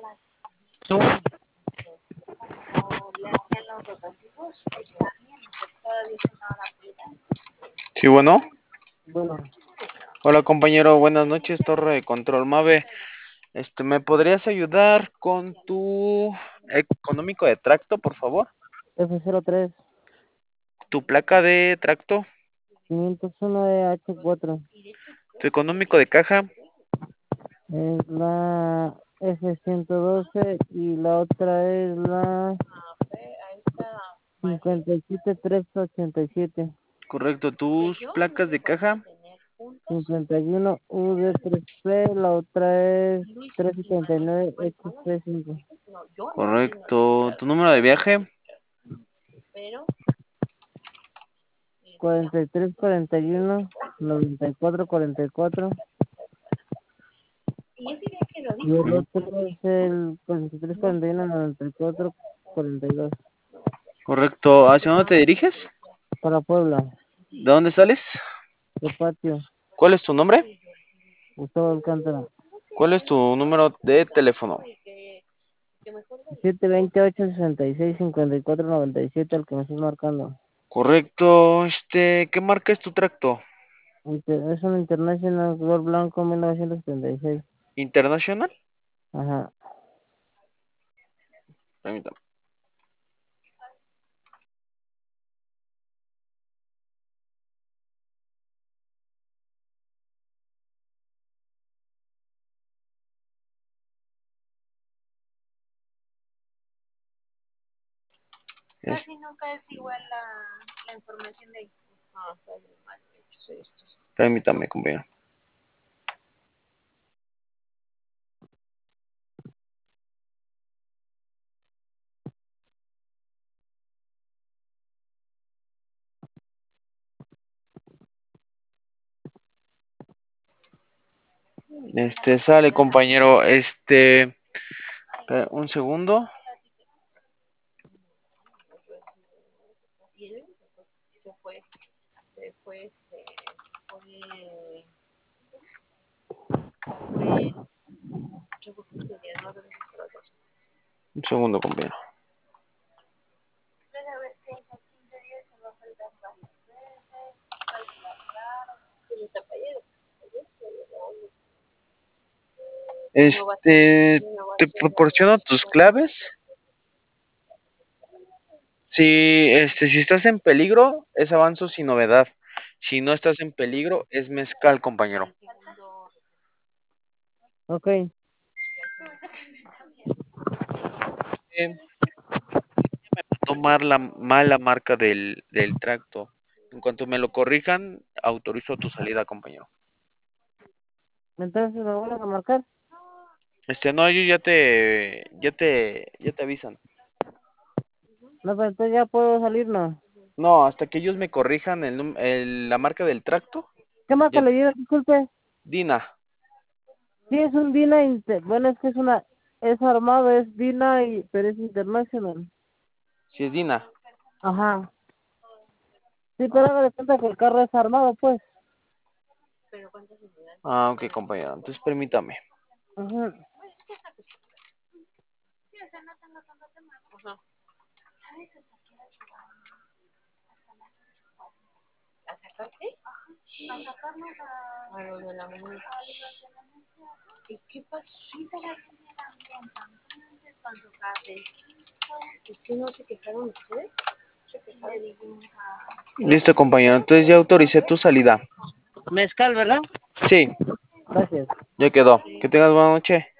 Zoom. Sí, bueno. Bueno, Hola compañero, buenas noches, Torre de Control Mave. ¿Me podrías ayudar con tu económico de tracto, por favor? F03 Tu placa de tracto, 501 de H4 tu económico de caja, es la F112 y la otra es la 57387. correcto. Tus placas de caja, 51 UD3P, la otra es 379 XP5. correcto. Tu número de viaje, 4341 9444. Y el otro es el 4341 9442. correcto. ¿Hacia dónde te diriges? Para Puebla, ¿De dónde sales? de Patio, ¿Cuál es tu nombre? Gustavo Alcántara. ¿Cuál es tu número de teléfono? 728-66-54-97, al que me estás marcando. Correcto. ¿Qué marca es tu tracto? Es un International color blanco 1976. ¿Internacional? Ajá. Permítame. Es- Permítame, compañero. Sale, compañero. Un segundo. Un segundo, compañero. Te proporciono tus claves. Si estás en peligro, es avanzo sin novedad. Si no estás en peligro, es mezcal, compañero. Ok. Eh, Tomar la mala marca del tracto. En cuanto me lo corrijan, autorizo tu salida, compañero. Entonces me vuelves a marcar. No, ellos ya te avisan. No, pero entonces ya puedo salir, ¿no? No, hasta que ellos me corrijan la marca del tracto. ¿Qué marca ya- le dieron? Disculpe. Dina, Sí, es un Dina, bueno, es que es armado, es Dina, pero es International. si es Dina. Ajá. Sí, pero haga de cuenta que el carro es armado, pues. Ah, ok, compañero. Entonces permítame. Ajá. Listo, compañero. Entonces ya autoricé tu salida. Mezcal, ¿verdad? Sí, Gracias. ya quedó. Que tengas buena noche.